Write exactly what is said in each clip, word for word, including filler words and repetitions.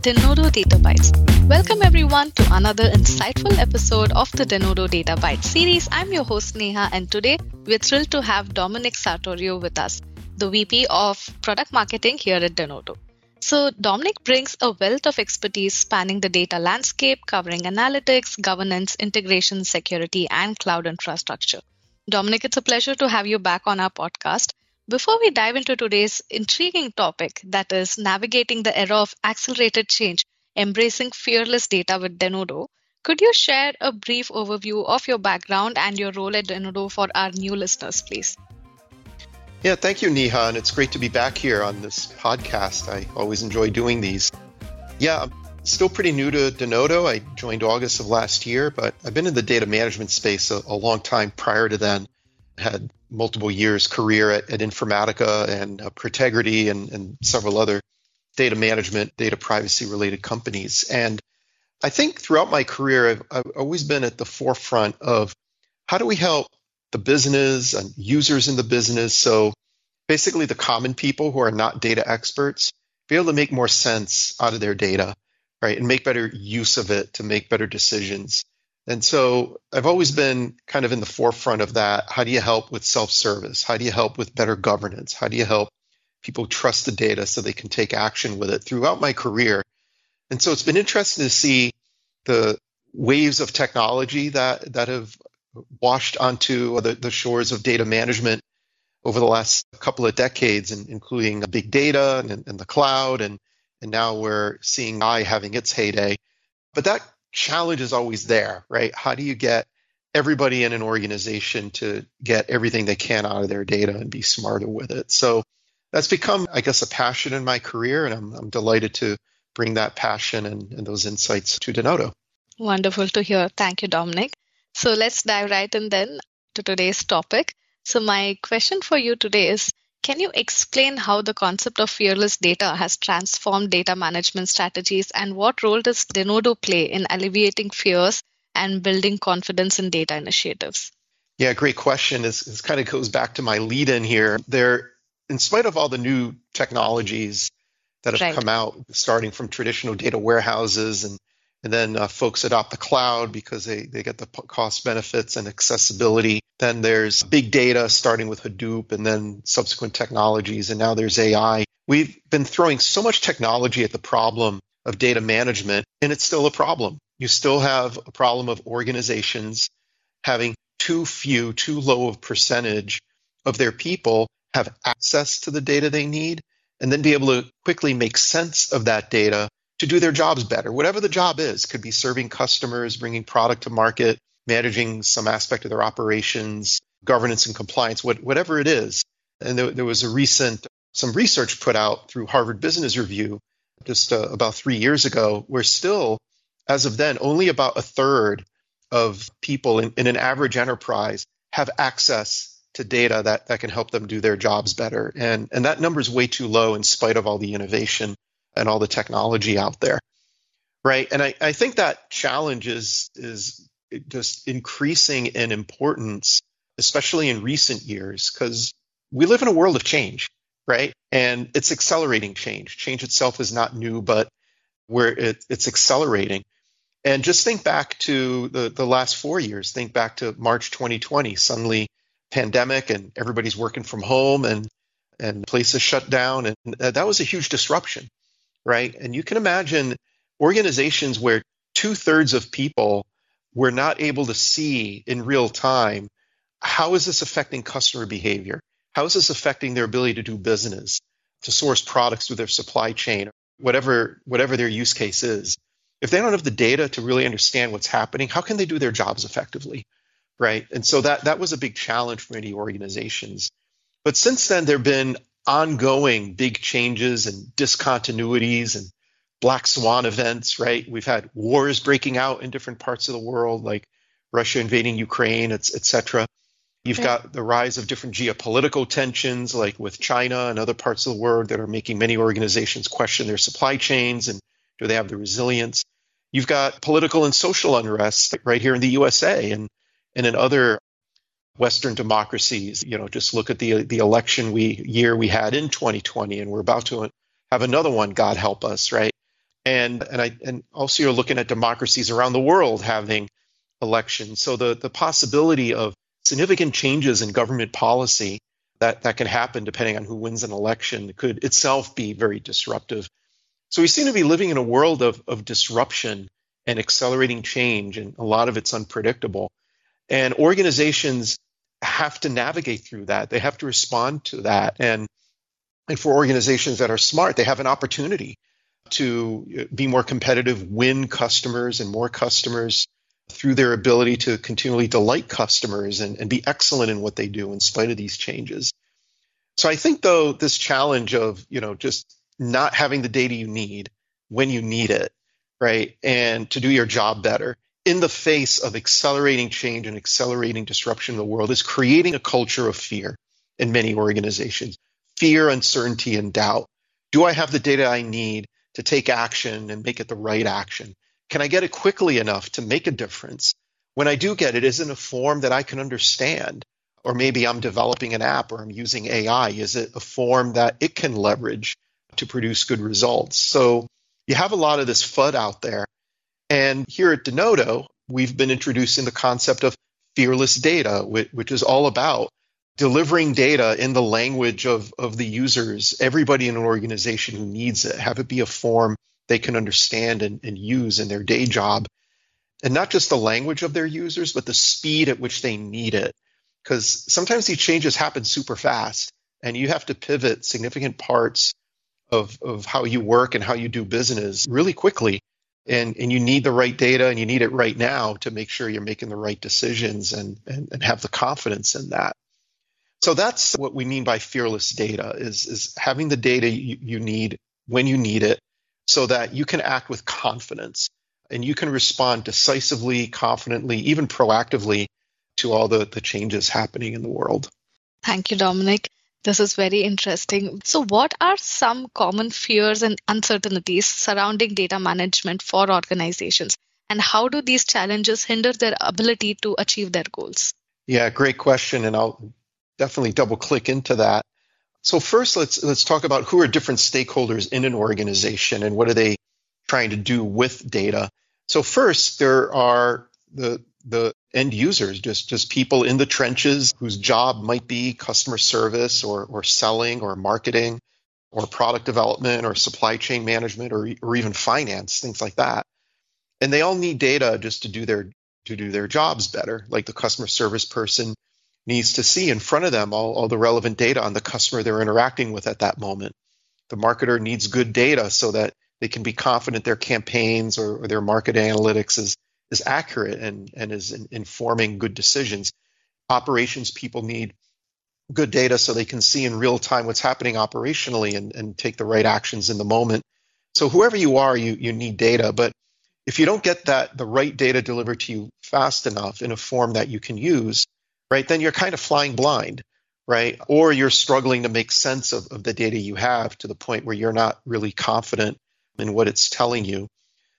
Denodo Data Bytes. Welcome everyone to another insightful episode of the Denodo Data Bytes series. I'm your host Neha, and today we're thrilled to have Dominic Sartorio with us, the V P of Product Marketing here at Denodo. So Dominic brings a wealth of expertise spanning the data landscape, covering analytics, governance, integration, security, and cloud infrastructure. Dominic, it's a pleasure to have you back on our podcast. Before we dive into today's intriguing topic, that is navigating the era of accelerated change, embracing fearless data with Denodo, could you share a brief overview of your background and your role at Denodo for our new listeners, please? Yeah, thank you, Neha, and it's great to be back here on this podcast. I always enjoy doing these. Yeah, I'm still pretty new to Denodo. I joined August of last year, but I've been in the data management space a, a long time prior to then. Had multiple years career at, at Informatica and uh, Protegrity and, and several other data management, data privacy related companies. And I think throughout my career, I've, I've always been at the forefront of how do we help the business and users in the business. So basically the common people who are not data experts be able to make more sense out of their data, right? And make better use of it to make better decisions. And so I've always been kind of in the forefront of that. How do you help with self-service? How do you help with better governance? How do you help people trust the data so they can take action with it throughout my career? And so it's been interesting to see the waves of technology that, that have washed onto the, the shores of data management over the last couple of decades, and including big data and, and the cloud. And, and now we're seeing A I having its heyday. But that challenge is always there, right? How do you get everybody in an organization to get everything they can out of their data and be smarter with it? So that's become, I guess, a passion in my career, and I'm, I'm delighted to bring that passion and, and those insights to Denodo. Wonderful to hear. Thank you, Dominic. So let's dive right in then to today's topic. So my question for you today is, can you explain how the concept of fearless data has transformed data management strategies, and what role does Denodo play in alleviating fears and building confidence in data initiatives? Yeah, great question. This, this kind of goes back to my lead in here. There, in spite of all the new technologies that have Right. come out, starting from traditional data warehouses, and, and then uh, folks adopt the cloud because they, they get the p- cost benefits and accessibility. Then there's big data starting with Hadoop, and then subsequent technologies, and now there's A I. We've been throwing so much technology at the problem of data management, and it's still a problem. You still have a problem of organizations having too few, too low of percentage of their people have access to the data they need, and then be able to quickly make sense of that data to do their jobs better. Whatever the job is, could be serving customers, bringing product to market, managing some aspect of their operations, governance and compliance, what, whatever it is. And there, there was a recent, some research put out through Harvard Business Review just uh, about three years ago, where still, as of then, only about a third of people in, in an average enterprise have access to data that, that can help them do their jobs better. And, and that number is way too low in spite of all the innovation and all the technology out there, right? And I, I think that challenge is, is just increasing in importance, especially in recent years, because we live in a world of change, right? And it's accelerating change. Change itself is not new, but where it, it's accelerating. And just think back to the, the last four years. Think back to March twenty twenty, suddenly pandemic, and everybody's working from home, and, and places shut down. And that was a huge disruption, right? And you can imagine organizations where two thirds of people were not able to see in real time, how is this affecting customer behavior? How is this affecting their ability to do business, to source products through their supply chain, whatever, whatever their use case is? If they don't have the data to really understand what's happening, how can they do their jobs effectively, right? And so that, that was a big challenge for many organizations. But since then, there have been ongoing big changes and discontinuities and black swan events, right? We've had wars breaking out in different parts of the world, like Russia invading Ukraine, et cetera. You've got the rise of different geopolitical tensions, like with China and other parts of the world, that are making many organizations question their supply chains and do they have the resilience. You've got political and social unrest right here in the U S A and, and in other Western democracies. You know, just look at the the election we year we had in twenty twenty, and we're about to have another one, God help us, right? And and I and also you're looking at democracies around the world having elections. So the, the possibility of significant changes in government policy that, that can happen depending on who wins an election could itself be very disruptive. So we seem to be living in a world of, of disruption and accelerating change, and a lot of it's unpredictable. And organizations have to navigate through that. They have to respond to that. And, and for organizations that are smart, they have an opportunity to be more competitive, win customers and more customers through their ability to continually delight customers and, and be excellent in what they do in spite of these changes. So I think, though, this challenge of, you know, just not having the data you need when you need it, right, and to do your job better in the face of accelerating change and accelerating disruption in the world is creating a culture of fear in many organizations. Fear, uncertainty, and doubt. Do I have the data I need to take action and make it the right action? Can I get it quickly enough to make a difference? When I do get it, is it in a form that I can understand? Or maybe I'm developing an app or I'm using A I. Is it a form that it can leverage to produce good results? So you have a lot of this F U D out there. And here at Denodo, we've been introducing the concept of fearless data, which is all about delivering data in the language of, of the users, everybody in an organization who needs it, have it be a form they can understand and, and use in their day job. And not just the language of their users, but the speed at which they need it. Because sometimes these changes happen super fast, and you have to pivot significant parts of, of how you work and how you do business really quickly. And, and you need the right data, and you need it right now to make sure you're making the right decisions and, and, and have the confidence in that. So that's what we mean by fearless data, is, is having the data you, you need when you need it, so that you can act with confidence and you can respond decisively, confidently, even proactively to all the, the changes happening in the world. Thank you, Dominic. This is very interesting. So what are some common fears and uncertainties surrounding data management for organizations? And how do these challenges hinder their ability to achieve their goals? Yeah, great question. And I'll definitely double click into that. So first, let's let's talk about who are different stakeholders in an organization and what are they trying to do with data. So first, there are the the end users, just, just people in the trenches whose job might be customer service or, or selling or marketing or product development or supply chain management or, or even finance, things like that. And they all need data just to do their to do their jobs better. Like the customer service person needs to see in front of them all, all the relevant data on the customer they're interacting with at that moment. The marketer needs good data so that they can be confident their campaigns or, or their market analytics is, is accurate and, and is in, informing good decisions. Operations people need good data so they can see in real time what's happening operationally and, and take the right actions in the moment. So whoever you are, you, you need data. But if you don't get that the right data delivered to you fast enough in a form that you can use, right, then you're kind of flying blind, right? Or you're struggling to make sense of, of the data you have to the point where you're not really confident in what it's telling you.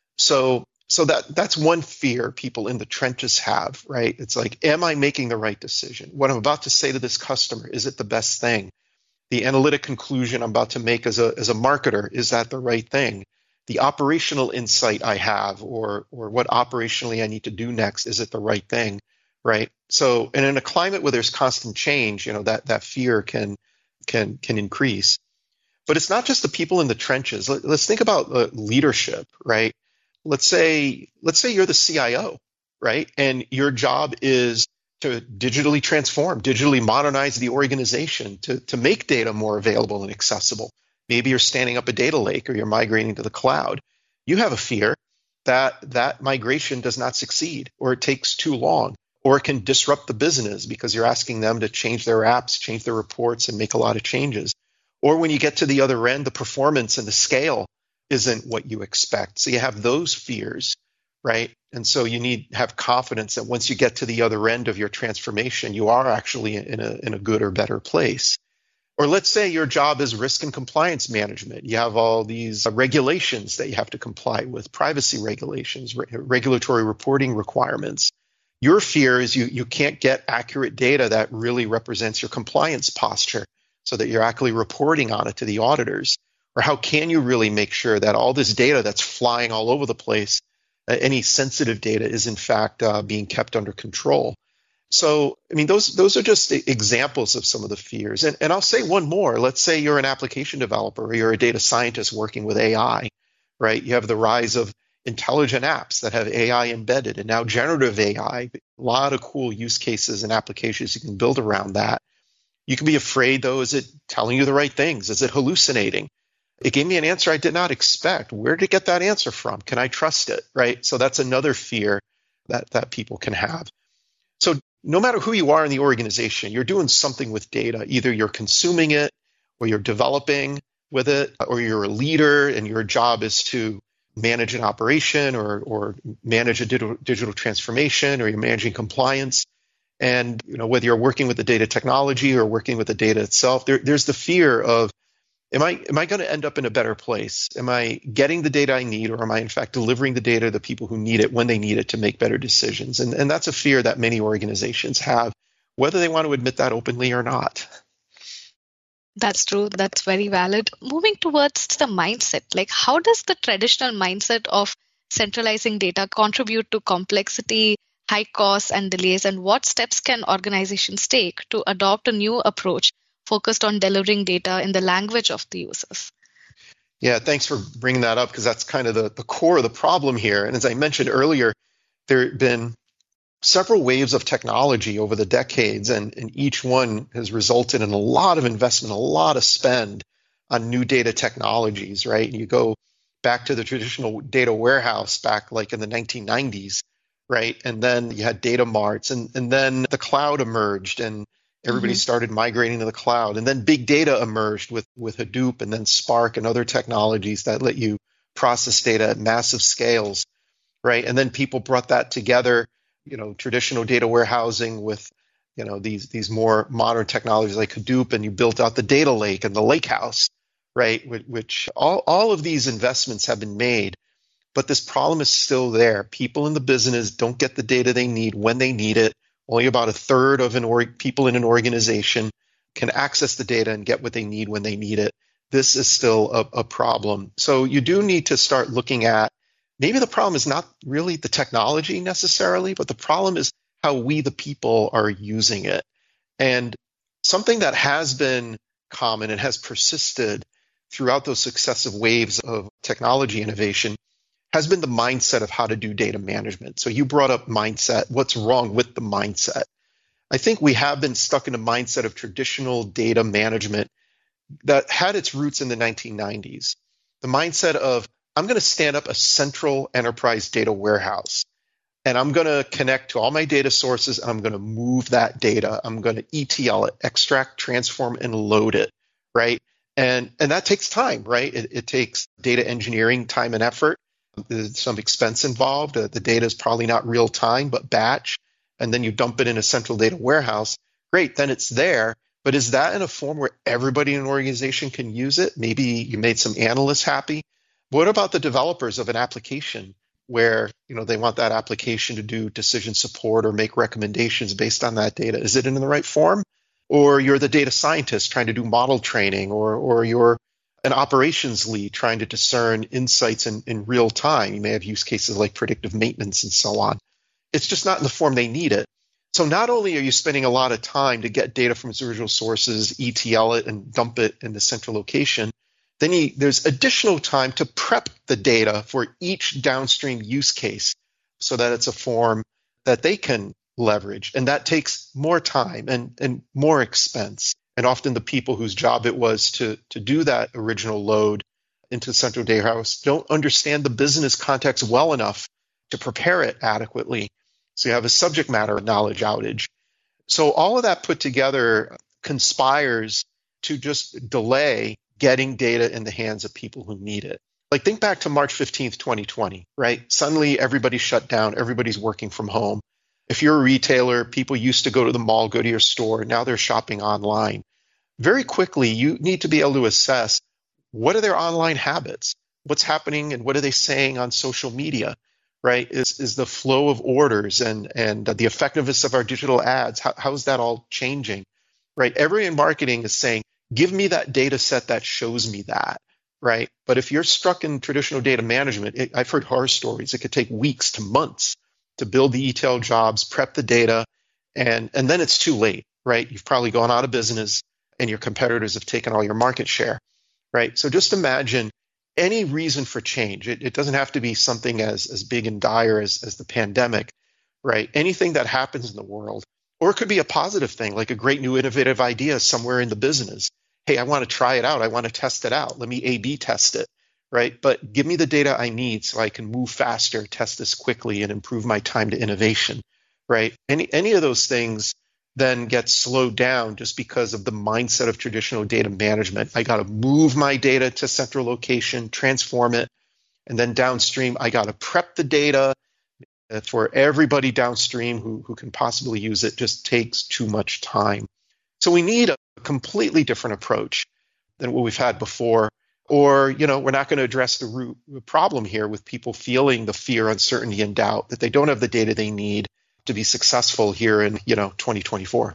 So, so that that's one fear people in the trenches have, right? It's like, am I making the right decision? What I'm about to say to this customer, is it the best thing? The analytic conclusion I'm about to make as a as a marketer, is that the right thing? The operational insight I have, or or what operationally I need to do next, is it the right thing? Right. So, and in a climate where there's constant change, you know, that, that fear can, can, can increase. But it's not just the people in the trenches. Let, let's think about uh, leadership, right? Let's say, let's say you're the C I O, right? And your job is to digitally transform, digitally modernize the organization to, to make data more available and accessible. Maybe you're standing up a data lake or you're migrating to the cloud. You have a fear that that migration does not succeed, or it takes too long, or it can disrupt the business because you're asking them to change their apps, change their reports, and make a lot of changes. Or when you get to the other end, the performance and the scale isn't what you expect. So you have those fears, right? And so you need to have confidence that once you get to the other end of your transformation, you are actually in a, in a good or better place. Or let's say your job is risk and compliance management. You have all these regulations that you have to comply with, privacy regulations, re- regulatory reporting requirements. Your fear is you, you can't get accurate data that really represents your compliance posture so that you're actually reporting on it to the auditors, Or how can you really make sure that all this data that's flying all over the place, uh, any sensitive data is in fact uh, being kept under control? So, I mean, those those are just examples of some of the fears. And, and I'll say one more. Let's say you're an application developer or you're a data scientist working with A I, right? You have the rise of intelligent apps that have A I embedded and now generative A I, a lot of cool use cases and applications you can build around that. You can be afraid, though, is it telling you the right things? Is it hallucinating? It gave me an answer I did not expect. Where did it get that answer from? Can I trust it, right? So that's another fear that, that people can have. So no matter who you are in the organization, you're doing something with data. Either you're consuming it or you're developing with it, or you're a leader and your job is to manage an operation or, or manage a digital, digital transformation, or you're managing compliance. And you know, whether you're working with the data technology or working with the data itself, there, there's the fear of, am I, am I going to end up in a better place? Am I getting the data I need, or am I in fact delivering the data to the people who need it when they need it to make better decisions? And, and that's a fear that many organizations have, whether they want to admit that openly or not. That's true. That's very valid. Moving towards the mindset, like how does the traditional mindset of centralizing data contribute to complexity, high costs, and delays? And what steps can organizations take to adopt a new approach focused on delivering data in the language of the users? Yeah, thanks for bringing that up, because that's kind of the, the core of the problem here. And as I mentioned earlier, there have been several waves of technology over the decades, and, and each one has resulted in a lot of investment, a lot of spend on new data technologies, right? And you go back to the traditional data warehouse back like in the nineteen nineties, right? And then you had data marts, and, and then the cloud emerged, and everybody mm-hmm. started migrating to the cloud. And then big data emerged with, with Hadoop and then Spark and other technologies that let you process data at massive scales, right? And then people brought that together, you know, traditional data warehousing with, you know, these, these more modern technologies like Hadoop, and you built out the data lake and the lakehouse, right? Which, which all, all of these investments have been made, but this problem is still there. People in the business don't get the data they need when they need it. Only about a third of an org- people in an organization can access the data and get what they need when they need it. This is still a, a problem. So you do need to start looking at, maybe the problem is not really the technology necessarily, but the problem is how we, the people, are using it. And something that has been common and has persisted throughout those successive waves of technology innovation has been the mindset of how to do data management. So you brought up mindset. What's wrong with the mindset? I think we have been stuck in a mindset of traditional data management that had its roots in the nineteen nineties. The mindset of, I'm going to stand up a central enterprise data warehouse, and I'm going to connect to all my data sources, and I'm going to move that data. I'm going to E T L it, extract, transform, and load it, right? And, and that takes time, right? It, it takes data engineering time and effort. There's some expense involved. Uh, the data is probably not real time, but batch, and then you dump it in a central data warehouse. Great, then it's there. But is that in a form where everybody in an organization can use it? Maybe you made some analysts happy. What about the developers of an application where, you know, they want that application to do decision support or make recommendations based on that data? Is it in the right form? Or you're the data scientist trying to do model training, or or you're an operations lead trying to discern insights in, in real time. You may have use cases like predictive maintenance and so on. It's just not in the form they need it. So not only are you spending a lot of time to get data from its original sources, E T L it, and dump it in the central location, then you, there's additional time to prep the data for each downstream use case so that it's a form that they can leverage. And that takes more time and, and more expense. And often the people whose job it was to, to do that original load into the central data warehouse don't understand the business context well enough to prepare it adequately. So you have a subject matter knowledge outage. So all of that put together conspires to just delay getting data in the hands of people who need it. Like, think back to March fifteenth, twenty twenty, right? Suddenly everybody's shut down. Everybody's working from home. If you're a retailer, people used to go to the mall, go to your store. Now they're shopping online. Very quickly, you need to be able to assess, what are their online habits? What's happening and what are they saying on social media, right? Is is the flow of orders and, and the effectiveness of our digital ads, how, how is that all changing, right? Everyone in marketing is saying, give me that data set that shows me that. right? But if you're stuck in traditional data management, it, I've heard horror stories. It could take weeks to months to build the E T L jobs, prep the data, and, and then it's too late, right? You've probably gone out of business and your competitors have taken all your market share, right? So just imagine any reason for change. It, it doesn't have to be something as, as big and dire as, as the pandemic, right? Anything that happens in the world, or it could be a positive thing, like a great new innovative idea somewhere in the business. Hey, I want to try it out. I want to test it out. Let me A B test it, right? But give me the data I need so I can move faster, test this quickly, and improve my time to innovation, right? Any, any of those things then get slowed down just because of the mindset of traditional data management. I got to move my data to central location, transform it, and then downstream, I got to prep the data for everybody downstream who, who can possibly use it. Just takes too much time. So we need a completely different approach than what we've had before. Or, you know, we're not going to address the root problem here with people feeling the fear, uncertainty, and doubt that they don't have the data they need to be successful here in, you know, twenty twenty-four.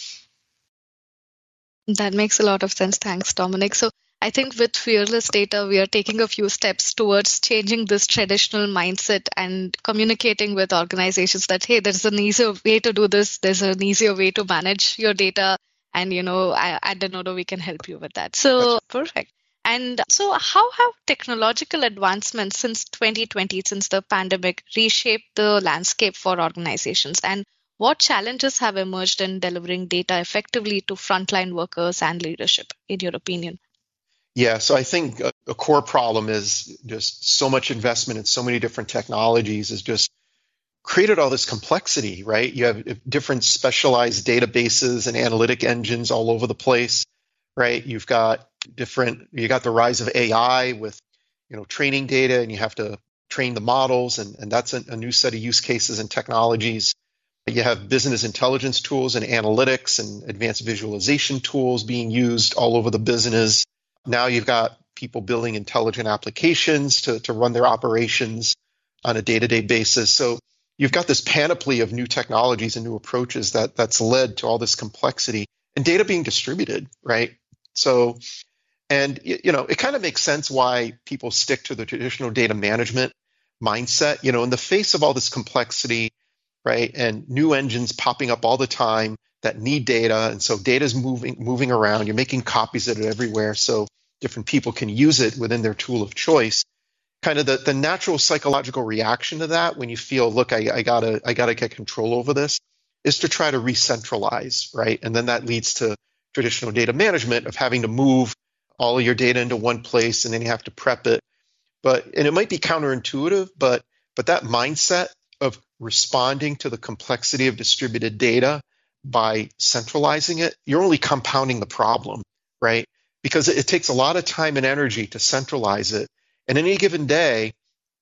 That makes a lot of sense. Thanks, Dominic. So I think with Fearless Data, we are taking a few steps towards changing this traditional mindset and communicating with organizations that, hey, there's an easier way to do this. There's an easier way to manage your data. And, you know, at Denodo, we can help you with that. So perfect. And so how have technological advancements since twenty twenty, since the pandemic, reshaped the landscape for organizations? And what challenges have emerged in delivering data effectively to frontline workers and leadership, in your opinion? Yeah, so I think a, a core problem is just so much investment in so many different technologies has just created all this complexity, right? You have different specialized databases and analytic engines all over the place, right? You've got different, you got the rise of A I with, you know, training data, and you have to train the models, and, and that's a, a new set of use cases and technologies. You have business intelligence tools and analytics and advanced visualization tools being used all over the business. Now you've got people building intelligent applications to, to run their operations on a day-to-day basis. So you've got this panoply of new technologies and new approaches that that's led to all this complexity and data being distributed, right? So, and you know, it kind of makes sense why people stick to the traditional data management mindset. You know, in the face of all this complexity, right, and new engines popping up all the time that need data, and so data is moving moving around. You're making copies of it everywhere, so different people can use it within their tool of choice. Kind of the, the natural psychological reaction to that, when you feel, look, I, I gotta I gotta get control over this, is to try to re-centralize, right? And then that leads to traditional data management of having to move all of your data into one place, and then you have to prep it. But and it might be counterintuitive, but but that mindset of responding to the complexity of distributed data by centralizing it, you're only compounding the problem, right? Because it, it takes a lot of time and energy to centralize it. And any given day,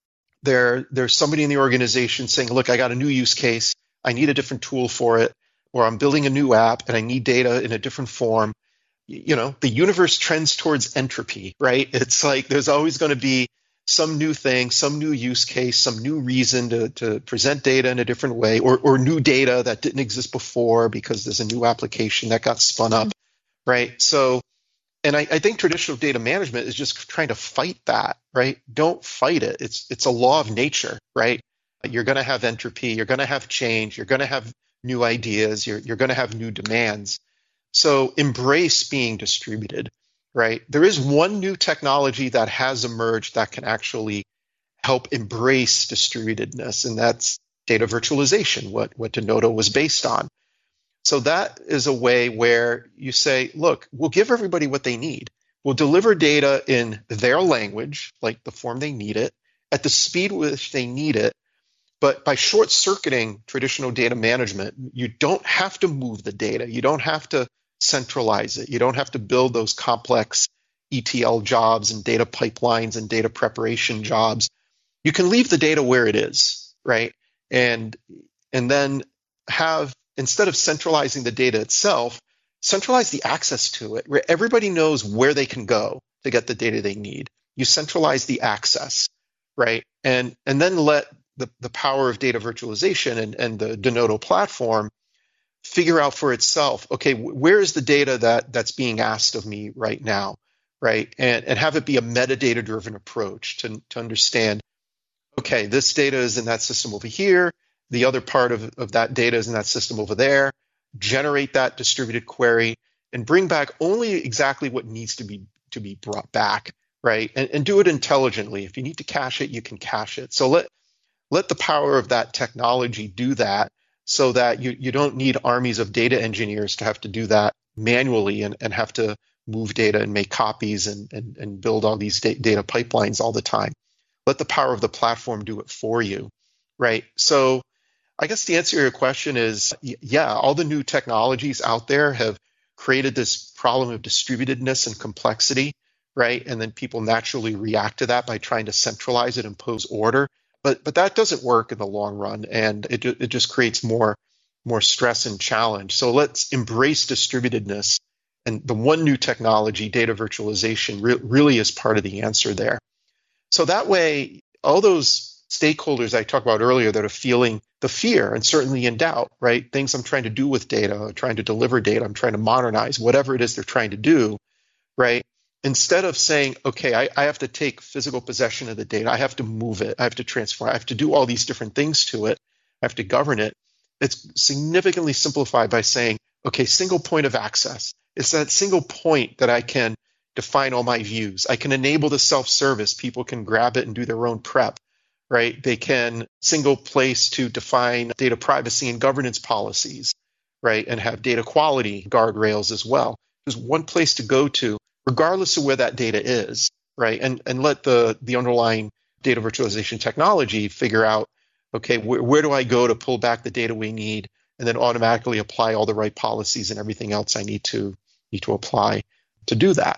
there, there's somebody in the organization saying, look, I got a new use case. I need a different tool for it, or I'm building a new app and I need data in a different form. You know, the universe trends towards entropy, right? It's like there's always going to be some new thing, some new use case, some new reason to, to present data in a different way, or, or new data that didn't exist before because there's a new application that got spun up, right? So, and I, I think traditional data management is just trying to fight that, right? Don't fight it. It's it's a law of nature, right? You're going to have entropy. You're going to have change. You're going to have new ideas. You're you're going to have new demands. So embrace being distributed. Right? There is one new technology that has emerged that can actually help embrace distributedness, and that's data virtualization, what, what Denodo was based on. So that is a way where you say, look, we'll give everybody what they need. We'll deliver data in their language, like the form they need it, at the speed with which they need it. But by short-circuiting traditional data management, you don't have to move the data. You don't have to centralize it. You don't have to build those complex E T L jobs and data pipelines and data preparation jobs. You can leave the data where it is, right? And, and then have, instead of centralizing the data itself, centralize the access to it, where everybody knows where they can go to get the data they need. You centralize the access, right? And, and then let the, the power of data virtualization and, and the Denodo platform figure out for itself, okay, where is the data that, that's being asked of me right now? right? And, and have it be a metadata-driven approach to, to understand, okay, this data is in that system over here. The other part of, of that data is in that system over there. Generate that distributed query and bring back only exactly what needs to be to be brought back, right? And, and do it intelligently. If you need to cache it, you can cache it. So let let the power of that technology do that so that you, you don't need armies of data engineers to have to do that manually and, and have to move data and make copies and, and, and build all these da- data pipelines all the time. Let the power of the platform do it for you, right? So I guess the answer to your question is, yeah, all the new technologies out there have created this problem of distributedness and complexity, right? And then people naturally react to that by trying to centralize it, impose order. But but that doesn't work in the long run, and it it just creates more more stress and challenge. So let's embrace distributedness, and the one new technology, data virtualization, re- really is part of the answer there. So that way, all those stakeholders I talked about earlier that are feeling the fear and certainly in doubt, right? Things I'm trying to do with data, trying to deliver data, I'm trying to modernize, whatever it is they're trying to do, right? Instead of saying, okay, I, I have to take physical possession of the data, I have to move it, I have to transform, I have to do all these different things to it, I have to govern it. It's significantly simplified by saying, okay, single point of access. It's that single point that I can define all my views. I can enable the self-service. People can grab it and do their own prep, right? They can single place to define data privacy and governance policies, right? And have data quality guardrails as well. There's one place to go to, regardless of where that data is, right? And and let the, the underlying data virtualization technology figure out, okay, wh- where do I go to pull back the data we need, and then automatically apply all the right policies and everything else I need to need to apply to do that.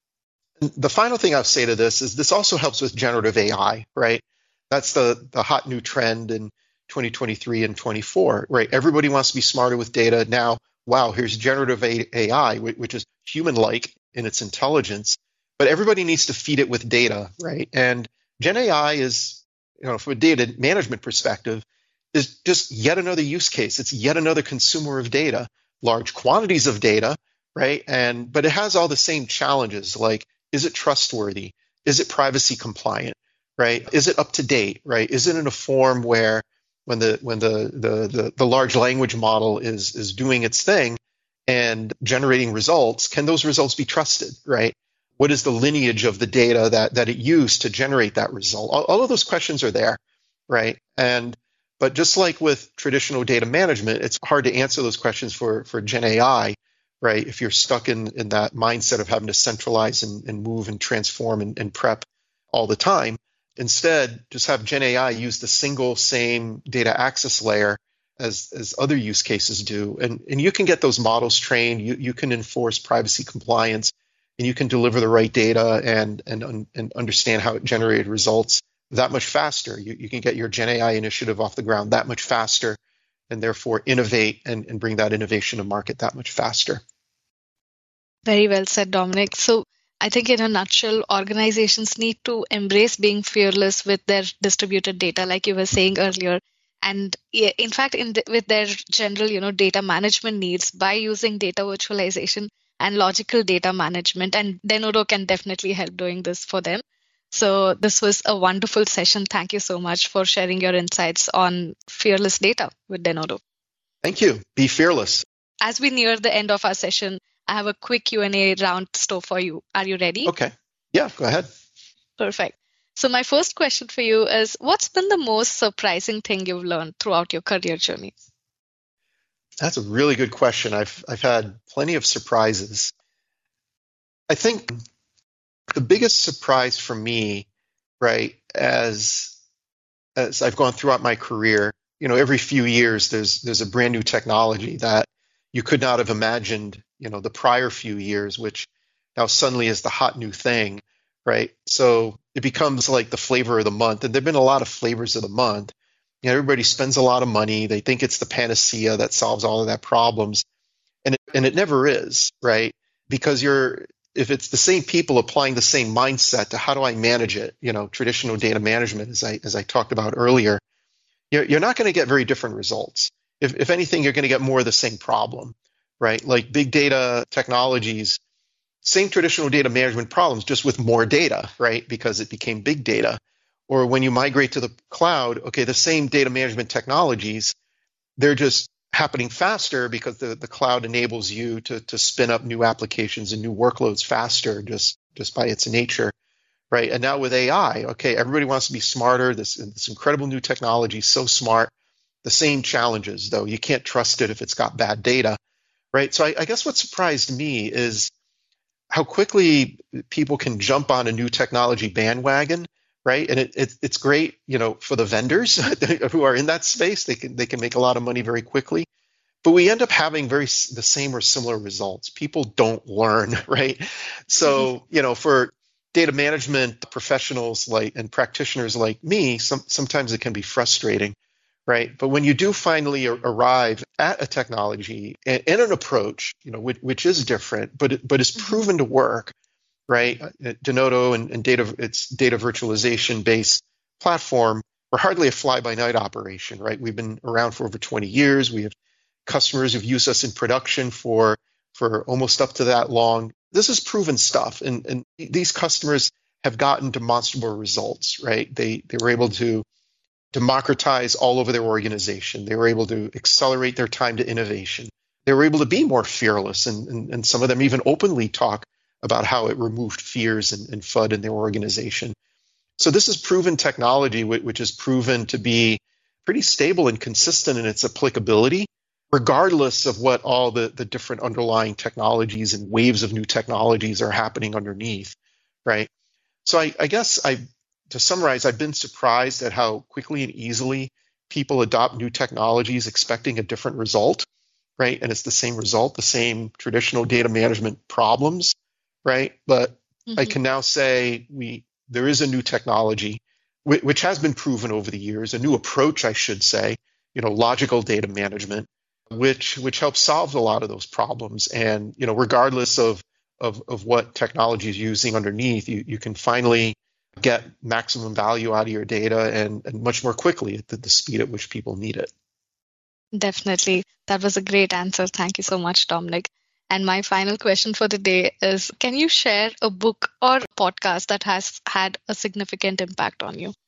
And the final thing I'll say to this is this also helps with generative A I, right? That's the, the hot new trend in twenty twenty-three and twenty-four, right? Everybody wants to be smarter with data. Now, wow, here's generative A I, which is human-like in its intelligence, but everybody needs to feed it with data, right? And Gen A I is, you know, from a data management perspective, is just yet another use case. It's yet another consumer of data, large quantities of data, right? And but it has all the same challenges, like, is it trustworthy? Is it privacy compliant, right? Is it up to date, right? Is it in a form where when the when the the the, the large language model is is doing its thing and generating results, can those results be trusted, right? What is the lineage of the data that that it used to generate that result? All, all of those questions are there, right? And but just like with traditional data management, it's hard to answer those questions for, for Gen A I, right? If you're stuck in, in that mindset of having to centralize and, and move and transform and, and prep all the time. Instead, just have Gen A I use the single same data access layer as, as other use cases do. And, and you can get those models trained, you, you can enforce privacy compliance, and you can deliver the right data and, and, and understand how it generated results that much faster. You, you can get your Gen A I initiative off the ground that much faster, and therefore innovate and, and bring that innovation to market that much faster. Very well said, Dominic. So I think in a nutshell, organizations need to embrace being fearless with their distributed data, like you were saying earlier. And in fact, in the, with their general, you know, data management needs by using data virtualization and logical data management. And Denodo can definitely help doing this for them. So this was a wonderful session. Thank you so much for sharing your insights on fearless data with Denodo. Thank you. Be fearless. As we near the end of our session, I have a quick Q and A round store for you. Are you ready? Okay. Yeah, go ahead. Perfect. So my first question for you is, what's been the most surprising thing you've learned throughout your career journey? That's a really good question. I've I've had plenty of surprises. I think the biggest surprise for me, right, as as I've gone throughout my career, you know, every few years there's there's a brand new technology that you could not have imagined, you know, the prior few years, which now suddenly is the hot new thing, right? So it becomes like the flavor of the month. And there've been a lot of flavors of the month. You know, everybody spends a lot of money. They think it's the panacea that solves all of their problems. And it, and it never is, right? Because you're if it's the same people applying the same mindset to how do I manage it, you know, traditional data management, as I as I talked about earlier, you're, you're not going to get very different results. If, if anything, you're going to get more of the same problem, right? Like big data technologies, same traditional data management problems, just with more data, right? Because it became big data. Or when you migrate to the cloud, okay, the same data management technologies, they're just happening faster because the, the cloud enables you to, to spin up new applications and new workloads faster just, just by its nature, right? And now with A I, okay, everybody wants to be smarter. This, this incredible new technology, so smart. The same challenges, though. You can't trust it if it's got bad data, right? So I, I guess what surprised me is how quickly people can jump on a new technology bandwagon, right? And it, it, it's great, you know, for the vendors who are in that space. They can they can make a lot of money very quickly. But we end up having very the same or similar results. People don't learn, right? So, mm-hmm. you know, for data management professionals like and practitioners like me, some, sometimes it can be frustrating, right? But when you do finally arrive at a technology and, and an approach, you know, which, which is different, but it, but is proven to work, right? Denodo and, and data, it's data virtualization based platform. We're hardly a fly-by-night operation, right? We've been around for over twenty years. We have customers who've used us in production for for almost up to that long. This is proven stuff, and and these customers have gotten demonstrable results, right? They they were able to democratize all over their organization. They were able to accelerate their time to innovation. They were able to be more fearless, and, and, and some of them even openly talk about how it removed fears and, and F U D in their organization. So this is proven technology, which is proven to be pretty stable and consistent in its applicability, regardless of what all the, the different underlying technologies and waves of new technologies are happening underneath, right? So I, I guess I To summarize, I've been surprised at how quickly and easily people adopt new technologies expecting a different result, right? And it's the same result, the same traditional data management problems, right? But mm-hmm. I can now say we there is a new technology, which, which has been proven over the years, a new approach, I should say, you know, logical data management, which which helps solve a lot of those problems. And, you know, regardless of of, of what technology is using underneath, you, you can finally get maximum value out of your data and, and much more quickly at the, the speed at which people need it. Definitely. That was a great answer. Thank you so much, Dominic. And my final question for the day is, can you share a book or podcast that has had a significant impact on you?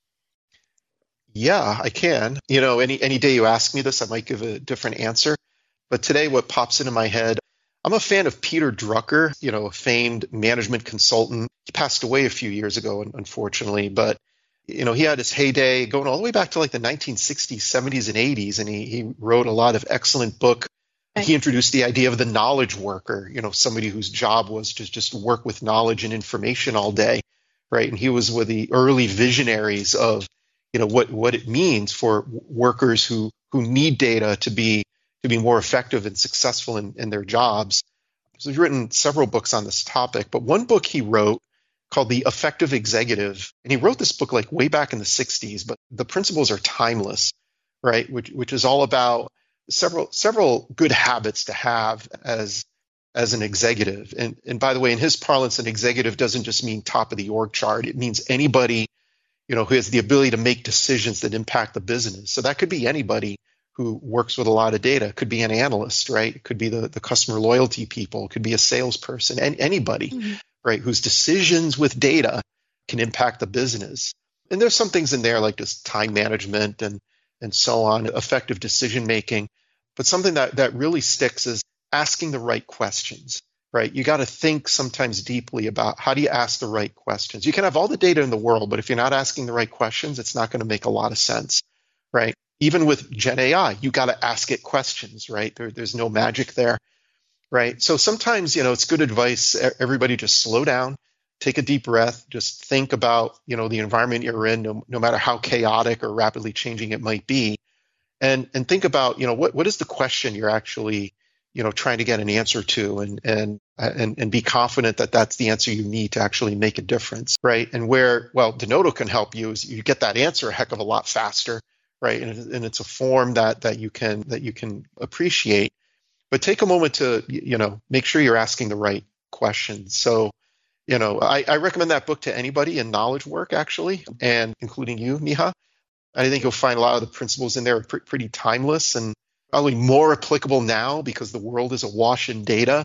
Yeah, I can. You know, any, any day you ask me this, I might give a different answer. But today what pops into my head, I'm a fan of Peter Drucker, you know, a famed management consultant. He passed away a few years ago, unfortunately, but, you know, he had his heyday going all the way back to like the nineteen sixties, seventies, and eighties, and he, he wrote a lot of excellent book. Right. He introduced the idea of the knowledge worker, you know, somebody whose job was to just work with knowledge and information all day, right? And he was one of the early visionaries of, you know, what, what it means for workers who, who need data to be to be more effective and successful in, in their jobs. So he's written several books on this topic, but one book he wrote called The Effective Executive, and he wrote this book like way back in the sixties, but the principles are timeless, right? Which which is all about several several good habits to have as as an executive. And and by the way, in his parlance, an executive doesn't just mean top of the org chart. It means anybody, you know, who has the ability to make decisions that impact the business. So that could be anybody who works with a lot of data. It could be an analyst, right? It could be the, the customer loyalty people. It could be a salesperson, and anybody, mm-hmm. right, whose decisions with data can impact the business. And there's some things in there like just time management and and so on, effective decision making. But something that, that really sticks is asking the right questions, right? You got to think sometimes deeply about how do you ask the right questions. You can have all the data in the world, but if you're not asking the right questions, it's not going to make a lot of sense, right? Even with Gen A I, you got to ask it questions, right? There, there's no magic there, right? So sometimes, you know, it's good advice. Everybody just slow down, take a deep breath, just think about, you know, the environment you're in, no, no matter how chaotic or rapidly changing it might be. And, and think about, you know, what, what is the question you're actually, you know, trying to get an answer to, and, and, and, and be confident that that's the answer you need to actually make a difference, right? And where, well, Denodo can help you is you get that answer a heck of a lot faster, right? And, and it's a form that, that you can, that you can appreciate, but take a moment to, you know, make sure you're asking the right questions. So, you know, I, I recommend that book to anybody in knowledge work, actually, and including you, Neha. I think you'll find a lot of the principles in there are pr- pretty timeless and probably more applicable now because the world is awash in data,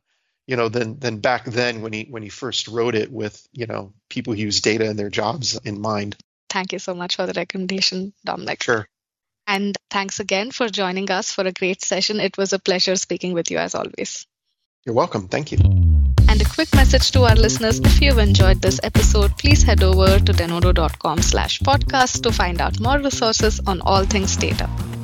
you know, than than back then when he when he first wrote it with, you know, people who use data in their jobs in mind. Thank you so much for the recommendation, Dominic. Sure. And thanks again for joining us for a great session. It was a pleasure speaking with you as always. You're welcome. Thank you. And a quick message to our listeners. If you've enjoyed this episode, please head over to denodo dot com slash podcast to find out more resources on all things data.